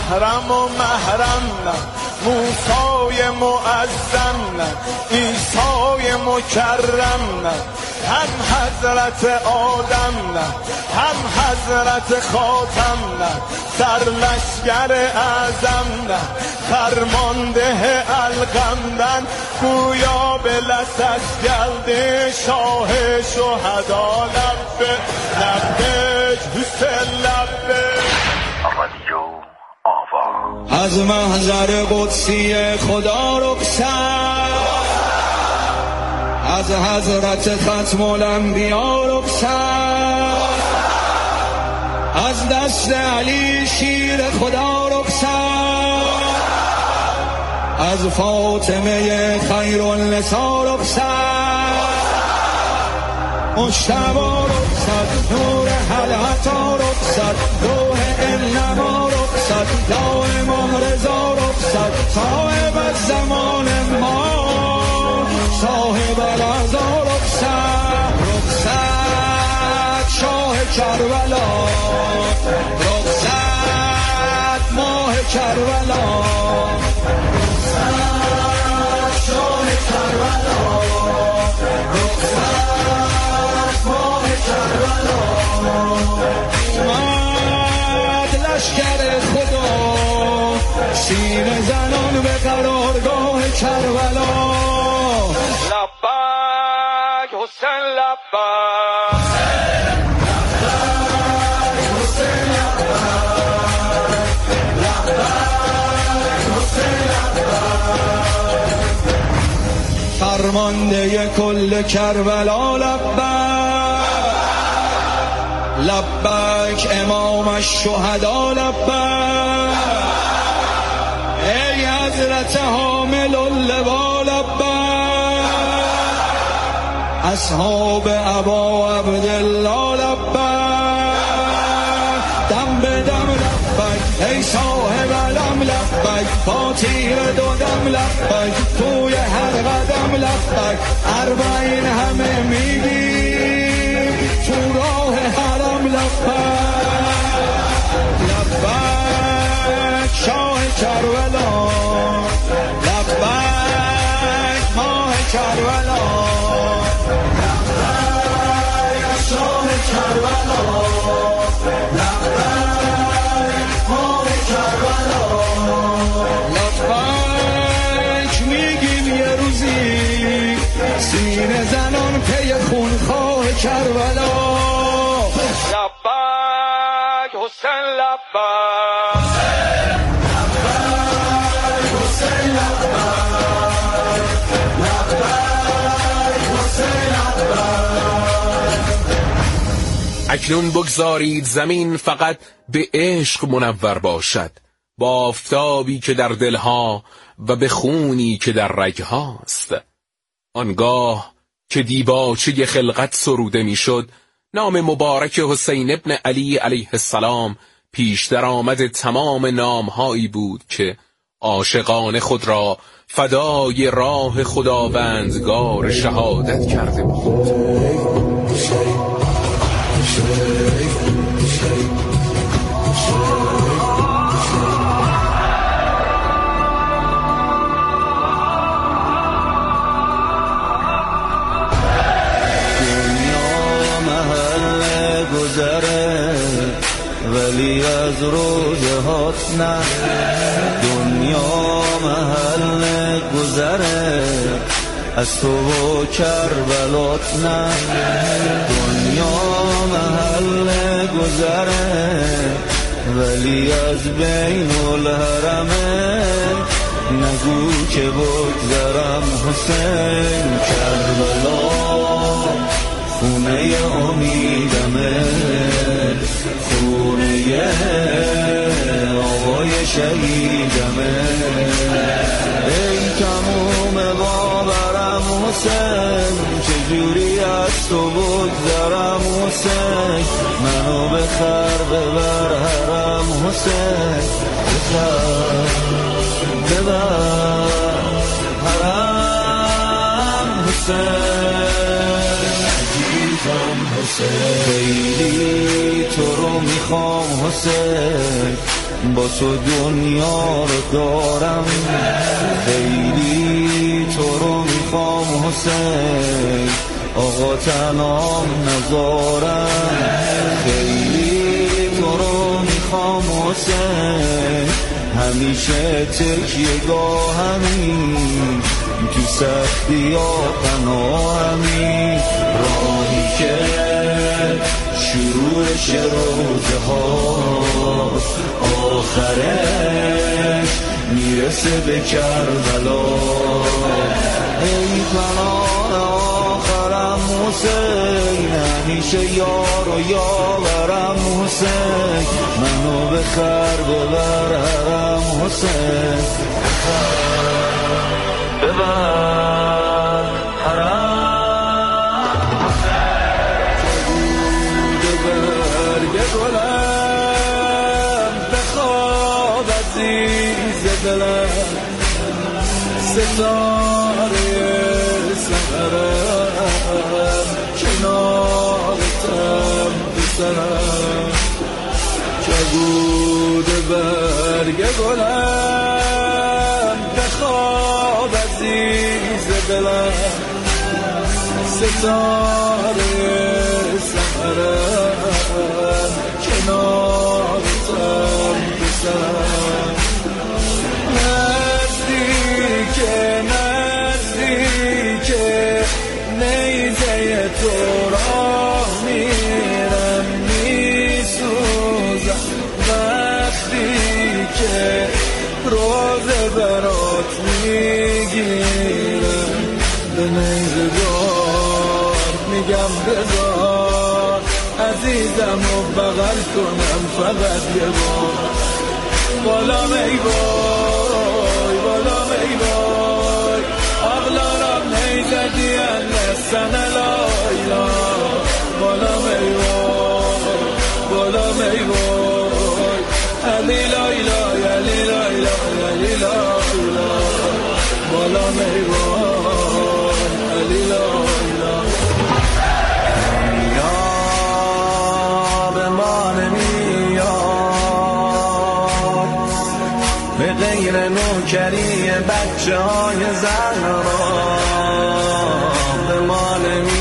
محرم و محرم نه، موسای معظم نه، عیسای مکرم نه، هم حضرت آدم نه، هم حضرت خاتم نه، سرلشکر اعظم نه، فرمانده القمدن، گویا به لسش گلده شاه شهدا لبه لبه حسین لبه. از محضر قدسی خدا رخصت، از حضرت ختم الانبیا رخصت، از دست علی شیر خدا رخصت، از فاطمه خیر النساء رخصت، مجتبی رخصت، نور حلعتا رخصت، روح انما رخصت، دائم رضا رخصت، صاحب الزمان ما، صاحب العزا رخصت، رخصت شاه کربلا، رخصت ماه کربلا، رخصت شاه کربلا، رخصت ماه کربلا. اومد لشکر خدا سینه زنان به قرارگاه کربلا. لبک حسین لبک، فرمانده کل کربلا لبک، لبک امام الشهدا لبک، ای حضرت حامل اللوا لبک، اصحاب ابا عبدالله لبک، دم به دم لبک، ای صاحب علم لبک، با تیر دو دم لبک، توی هر قدم لبک، اربعین همه میگیم تو راه حرم لبک، لبک شاه کربلا، لبک ماه کربلا، لبک شاه کربلا، لبک ماه کربلا، لبک میگیم یه روزی سینه زنان پی خونخواه کربلا. لبک حسین لبک، لبک حسین لبک، لبک حسین لبک. اکنون بگذارید زمین فقط به عشق منور باشد، با آفتابی که در دلها و به خونی که در رگهاست. آنگاه که دیباچه خلقت سروده میشد، نام مبارک حسین ابن علی علیه السلام پیشتر آمد تمام نامهایی بود که عاشقان خود را فدای راه خداوندگار شهادت کرده بود. ولی از روزهات نه، دنیا محل گذره، از تو و کربلات نه، دنیا محل گذره، ولی از بین الحرمه، نگو که بگذرم حسین. کربلا خونه امیدمه، خونه آقای شهیدمه، ای تموم باورم حسین، چجوری از تو بگذرم حسین، منو بخر ببر حرم حسین، ببر حرم حسین، عزیزم حسین، خیلی تو رو میخوام حسین، با تو دنیا رو دارم، خیلی تو رو میخوام حسین، آقا تنام نذارم، خیلی تو رو میخوام حسین، همیشه تکیه گاهمی، تو سختی ها پناهمی، راهی که شروعش روزه ها آخرش میرسه به کربلا، ای پناه آخرم حسین، همیشه یار و یاورم حسین، منو به خر ببرم حسین، ببر حرم برگ گلم، بخواب عزیز دلم، ستاره سحرم، کنارتم بسرم، کبود برگ گلم، بخواب عزیز دلم، ستاره سحرم، کنارتم بسرم، نزدیک نیزه تو راه میرم، میسوزم وقتی که روزه برات میگیرم، به نیزگار میگم بذار عزیزم و بغل کنم فقط یه بار، بالام ای وای بالام ای وای، آغلارم نیزدی النسن لایلا، بالام ای وای بالام ای وای، علی لایلا علی لایلا علی لایلا، بالام ای وای علی لایلا، یا به ما نمیاد به غیر نوکری بچه های زن را، به ما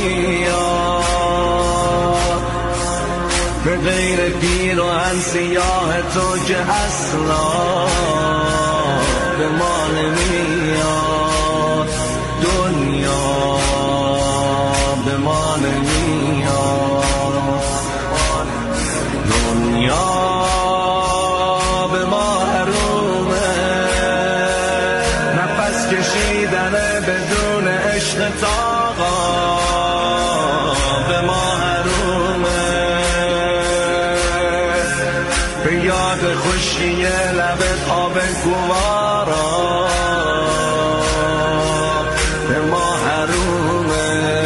نمیاد به غیر پیراهن سیاه تو که اصلا به ما نمیاد، دنیا به ما نمیاد، دنیا به ما حرومه، نفس کشیدنه بدون عشق تاقا به ما حرومه، به یاد خشکی لبت آب گوارا به ما حرومه،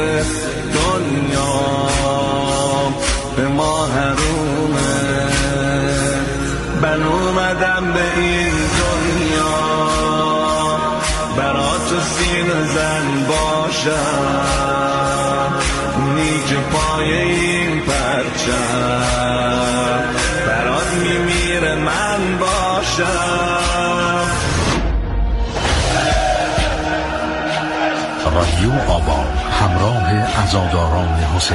دنیا به ما حرومه، من اومدم به این دنیا برات سینه زن باشم، اونی که پای این پرچم برات میمیره من باشم. رادیو آبا همراه عزاداران حسین.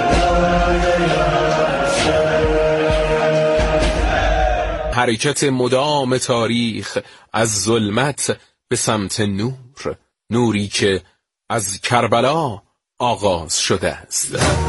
حرکت مدام تاریخ از ظلمت به سمت نور، نوری که از کربلا آغاز شده است.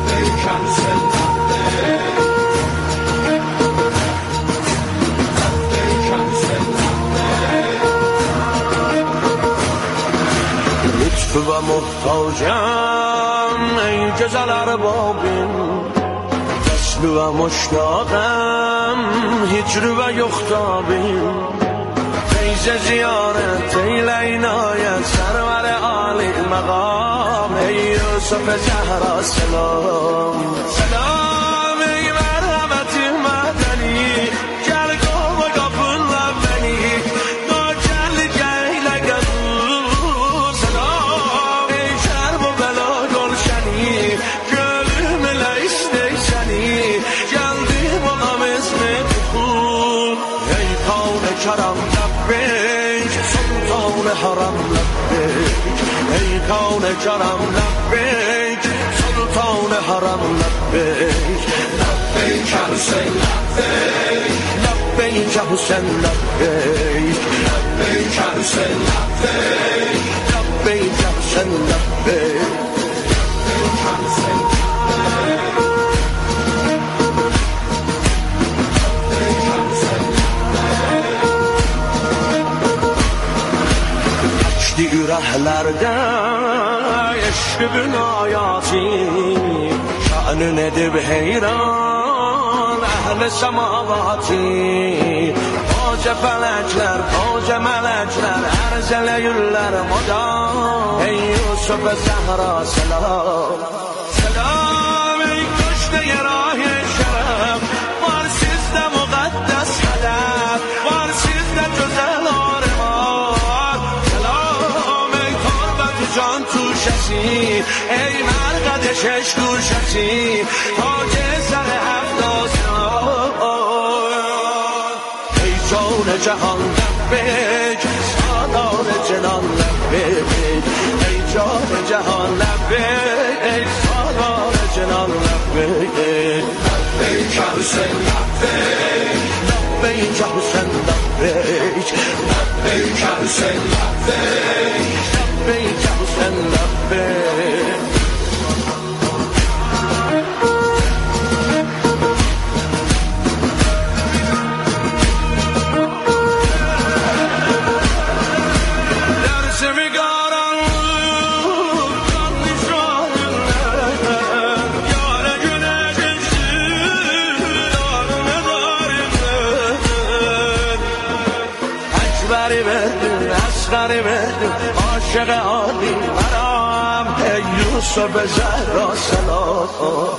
لطف و محتاجم ای جزل اربابیم، وصل و مشتاقم هجر و یختابیم، فیض زیارت ای لینایت سرور عالی مقام، ای یوسف زهرا سلام سلام، ای مرحمت مدنی جلگو و گفن ربنی دا جل جیل گذور، سلام ای شرب و بلا گلشنی گلم لیست سنی جلدی با هم اسم خود جان کرم لبیک سلطان حرم لبیک ای جان کرم لبیک سلطان حرم لبیک لبیک حسین لبیک لبیک حسین لبیک لبیک حسین لبیک لبیک حسین لبیک Ürəklərdə eşqibin ayati şanın edib heyran əhl-i səmavati Hoca fələklər, hoca mələklər ərz eləyirlər moda Ey Yusuf Zəhra selam Selam ey köşkdə rahi şərəf Var sizdə müqəddəs hədəf Var sizdə gözəl arılar جان توشتی ای مرقد شش گوشتی تاج سر افتاسان ای جان جهان لبیک سالار جنان لبیک ای جان جهان لبیک ای سالار جنان لبیک لبیک حسین لبیک لبیک حسین لبیک لبیک حسین لبیک لبیک حسین لبیک در سمیگاران کن نشانه یار گنجشتی یار نداریم اکبری بردیم اصغری بردیم عاشق عالی مرام ای یوسف زهرا سلام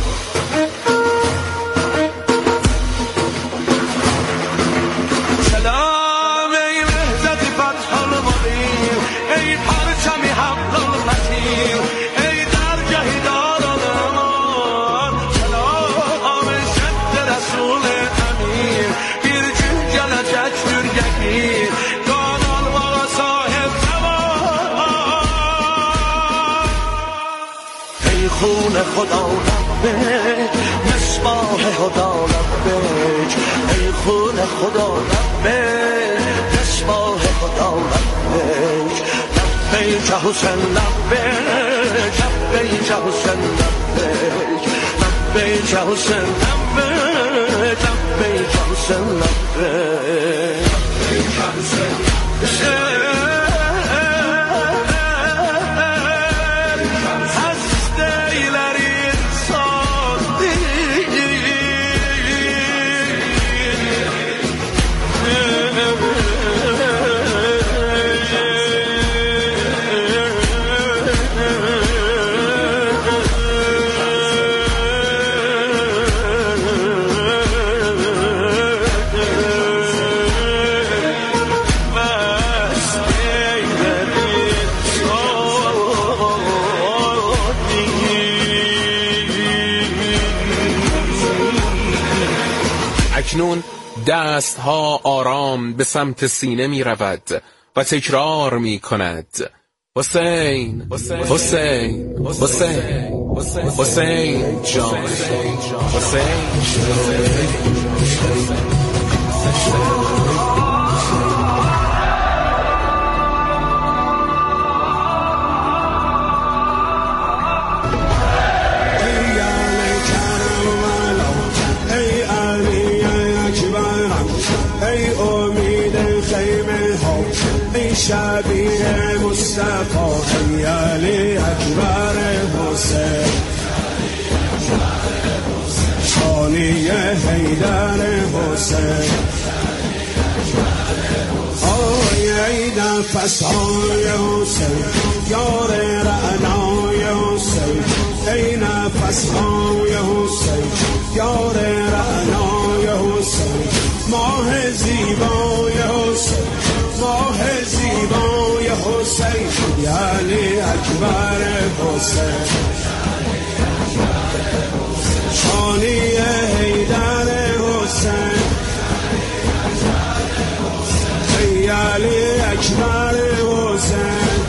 سلام ای مهدت فتح المبین ای پرچمی حق المتین ای درگهی داران امان سلام ای شد رسول امین bir gün gelecek dürgeki خون خدا لبیک مصباح خدا لبیک ای خون خدا لبیک مصباح خدا لبیک لبیک حسین لبیک لبیک حسین لبیک لبیک حسین لبیک لبیک حسین لبیک لبیک حسین اکنون دستها آرام به سمت سینه می رود و تکرار می کند حسین حسین حسین حسین جان حسین شبیه مصطفی علی اکبر حسین شانی حیدر حسین ای نفس‌های حسین یار رعنای حسین ای نفس‌های حسین یار رعنای حسین ماه زیبای حسین ماه زیبای حسین یعنی اکبر حسین شانی حیدر حسین اکبر حسین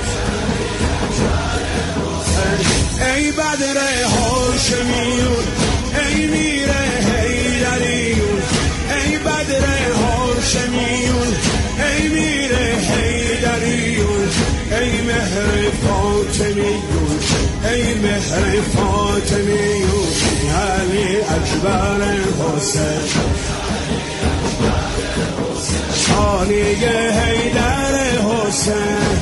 ای بدر هاشمیون ای میر حیدریون ای بدر هاشمیون ای میر حیدریون ای مهر فاطمیون ای مهر فاطمیون علی اکبر حسین ثانی حیدر حسین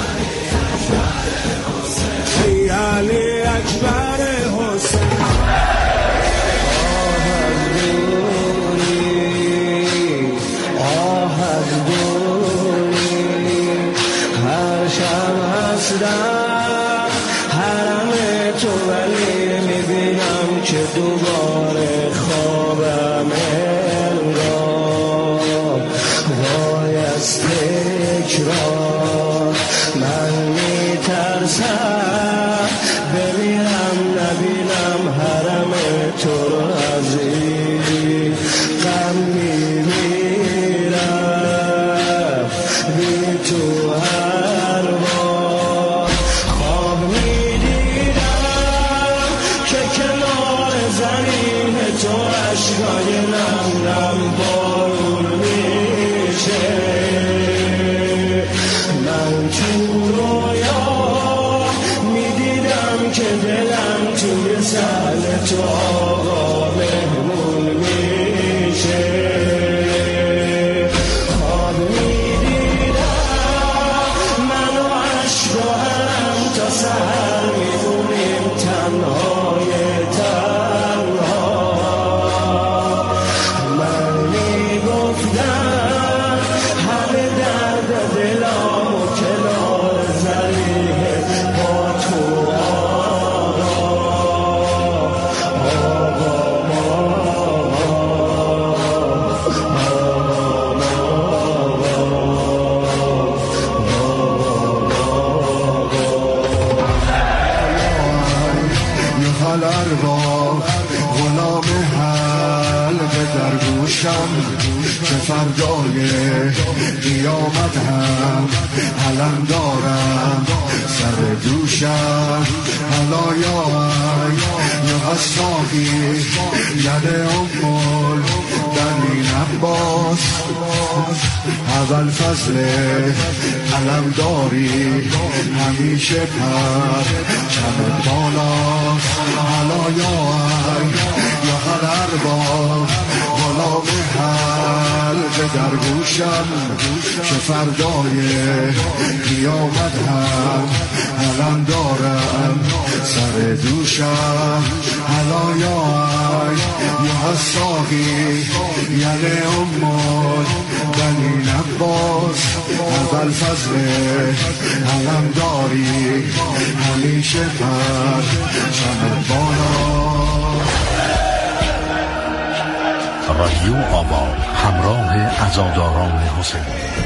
ای علی اکبر حسین هر شب هستم حرم تو ولی میبینم که دوباره خوابم انگار وای از تکرار من میترسم بمیرم نبینم حرم تو رو از این غم میمیرم بی تو هر بار خواب میدیدم که کنار زمین تو اشکای نم نم بارون میشه من تو رویا میدیدم که دلم توی سر تو آقا مهمون میشه خواب میدیدم من و عشق و حرم تا سحر میمونیم تنهای تنها من میگفتم همه درد دلم و کنار زلیه با تو غلام حلق در گوشم که فردای قیامت هم علم دارم سر دوشم حلایای اصحابی ید امول دنین عباس اول فضل علم داری همیشه پر چمت بالاست حلایای یا هر بار غلام حلق در گوشم که فردای قیامت هم علم دارم سر دوشم حلایای یا ساقی یعنی امول دنین عباس اول فضل علم داری همیشه پر چمت بالا رادیو آباد همراه عزاداران حسین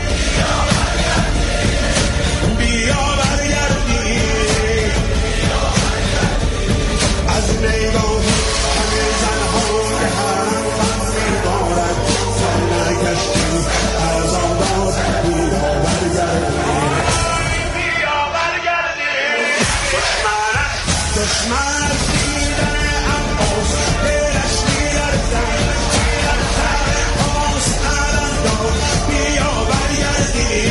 بیا برگردی از نگاه همه زنهای حرم غم می‌بارد سر نگشتی از آباد بیا برگردی دشمن از دیدن عباس دلش می‌لرزد بیا برگردی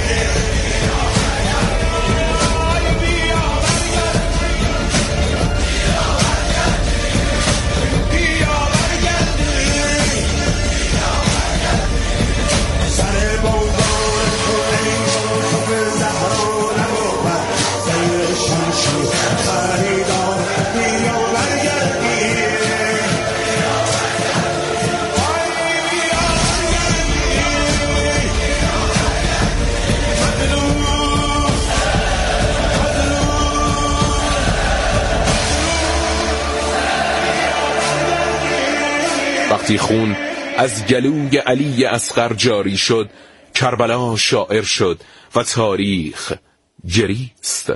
وقتی خون از گلوی علی اصغر جاری شد، کربلا شاعر شد و تاریخ گریست.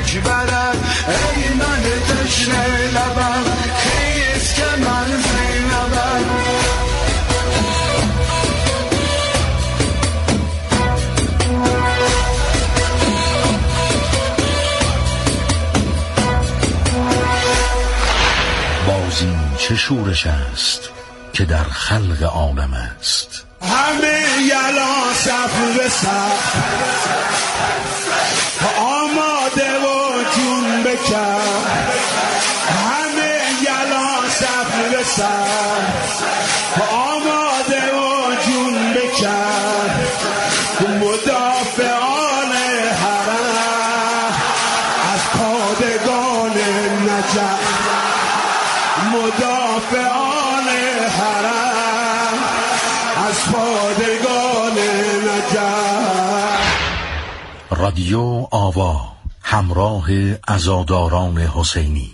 برد ای من تشنه لبم خیز که من زینبم بازی چه شورش است که در خلق عالم است. همه یلا صف به صف آماده و جون بکن همه یلا صف به صف آماده و جون بکن مدافعان حرم از پادگان نجف مدافعان حرم از پادگان نجف. رادیو آوا همراه عزاداران حسینی.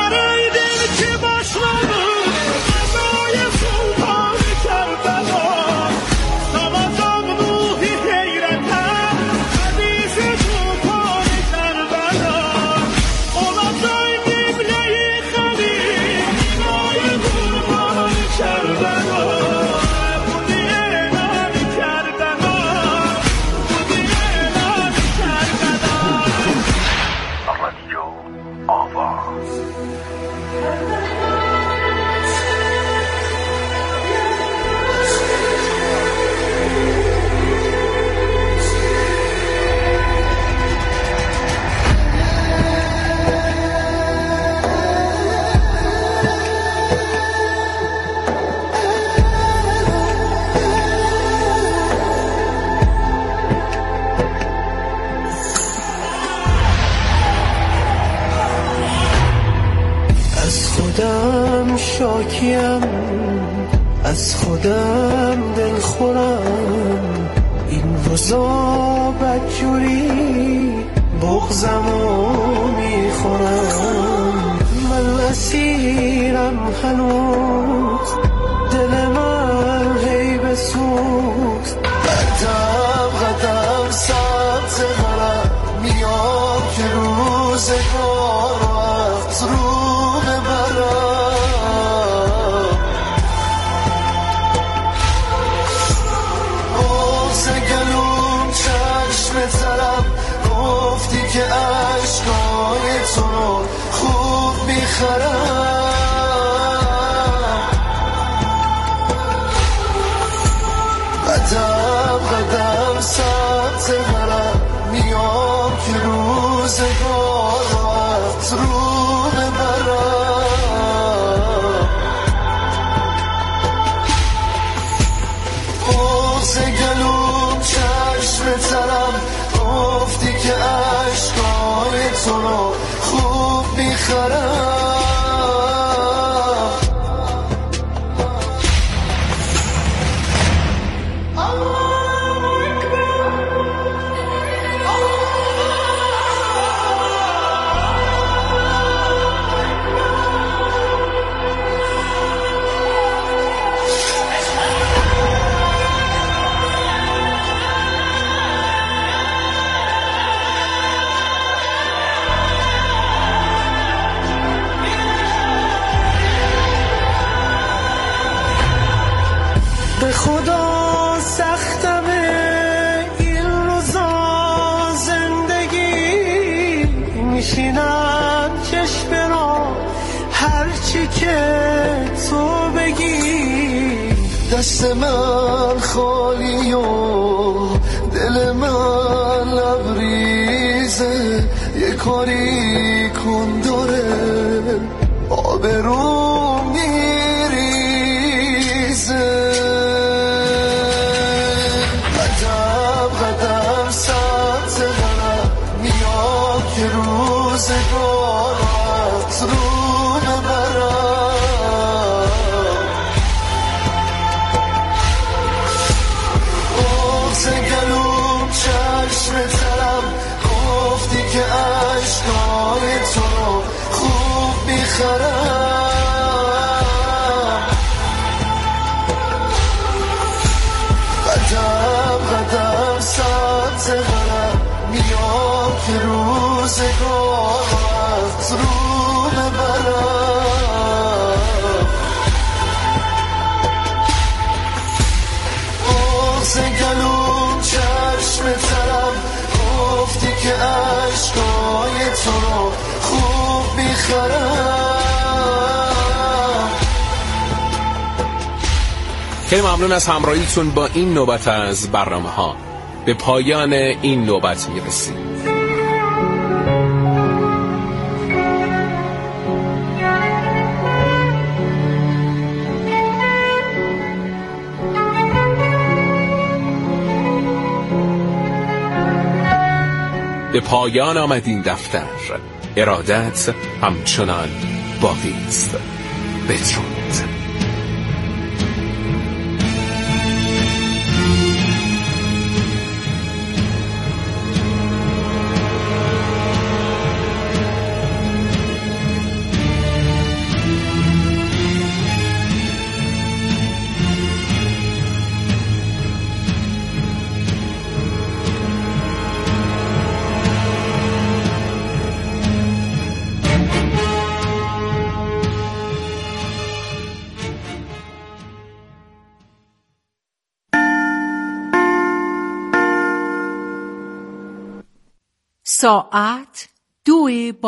شاکیم از خودم دلخورم این روزا بدجوری بغضمو میخورم من اسیرم هنوز دل من هی بسوز قدم قدم سبز غرم میام که روزگار وقت رو ببرم گفتی که عشقای تو رو خوب میخرم قدم قدم سبز غرم میام که روزگار وقت رو ببرم بغض گلوم چشم ترم گفتی که عشقای تو رو خوب میخرم به خدا سختمه این روزا زندگی میشینم چشم را هرچی که تو بگی دست من خالی و دل من لبریزه یه کاری کن داره آبروم میریزه روزگار وقت رو ببرم بغض گلوم چشم ترم گفتی که عشقای تو رو خوب میخرم قدم قدم سبز غرم میام که روزگار باز رو ببرم. بغض گلوم چشم ترم گفتی که عشقای تو رو خوب میخرم. خیلی ممنون از همراهیتون با این نوبت از برنامه ها. به پایان این نوبت میرسیم. به پایان آمد این دفتر. ارادت همچنان باقی است. بدرود. ساعت 2